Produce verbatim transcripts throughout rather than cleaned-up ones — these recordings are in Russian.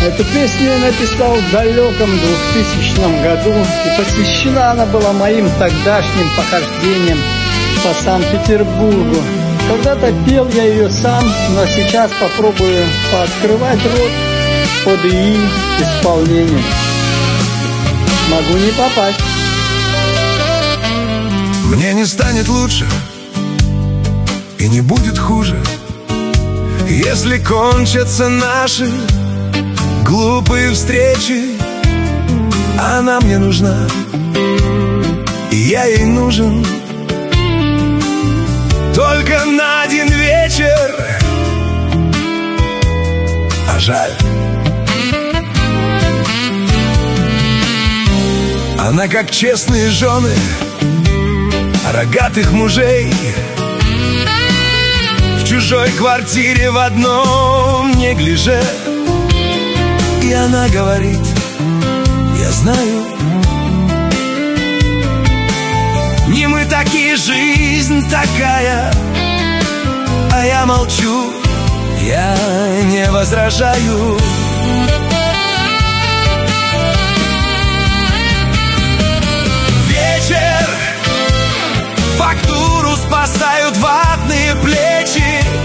Эту песню я написал в далеком двухтысячном году, и посвящена она была моим тогдашним похождениям по Санкт-Петербургу. Когда-то пел я ее сам, но сейчас попробую пооткрывать рот под ИИ исполнение. Могу не попасть. Мне не станет лучше и не будет хуже, если кончатся наши глупые встречи. Она мне нужна, и я ей нужен только на один вечер. А жаль, она как честные жены рогатых мужей в чужой квартире в одном неглиже. И она говорит: я знаю, не мы такие, жизнь такая. А я молчу, я не возражаю. Вечер, фактуру спасают ватные плечи.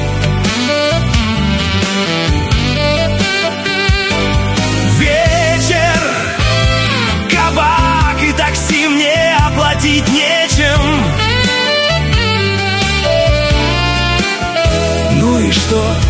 Вечер, кабак и такси мне оплатить нечем. Ну и что?